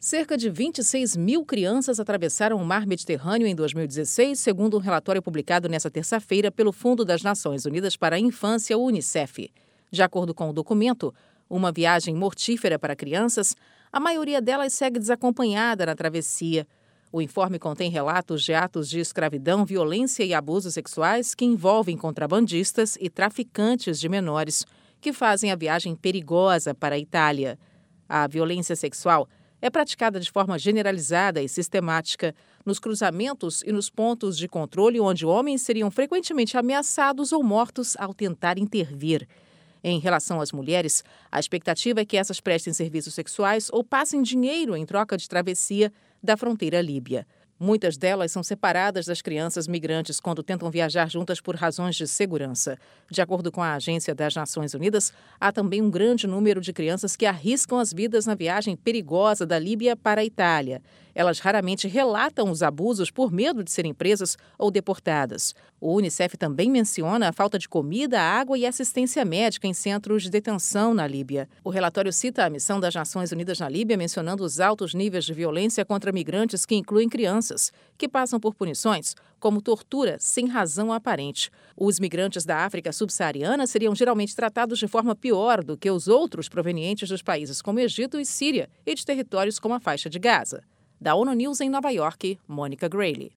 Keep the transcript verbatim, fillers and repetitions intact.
Cerca de vinte e seis mil crianças atravessaram o mar Mediterrâneo em dois mil e dezesseis, segundo um relatório publicado nesta terça-feira pelo Fundo das Nações Unidas para a Infância, o Unicef. De acordo com o documento, uma viagem mortífera para crianças, a maioria delas segue desacompanhada na travessia. O informe contém relatos de atos de escravidão, violência e abusos sexuais que envolvem contrabandistas e traficantes de menores, que fazem a viagem perigosa para a Itália. A violência sexual é praticada de forma generalizada e sistemática nos cruzamentos e nos pontos de controle onde homens seriam frequentemente ameaçados ou mortos ao tentar intervir. Em relação às mulheres, a expectativa é que essas prestem serviços sexuais ou passem dinheiro em troca de travessia da fronteira líbia. Muitas delas são separadas das crianças migrantes quando tentam viajar juntas por razões de segurança. De acordo com a Agência das Nações Unidas, há também um grande número de crianças que arriscam as vidas na viagem perigosa da Líbia para a Itália. Elas raramente relatam os abusos por medo de serem presas ou deportadas. O Unicef também menciona a falta de comida, água e assistência médica em centros de detenção na Líbia. O relatório cita a missão das Nações Unidas na Líbia, mencionando os altos níveis de violência contra migrantes que incluem crianças, que passam por punições como tortura sem razão aparente. Os migrantes da África subsaariana seriam geralmente tratados de forma pior do que os outros provenientes dos países como Egito e Síria e de territórios como a faixa de Gaza. Da ONU News em Nova York, Mônica Grayle.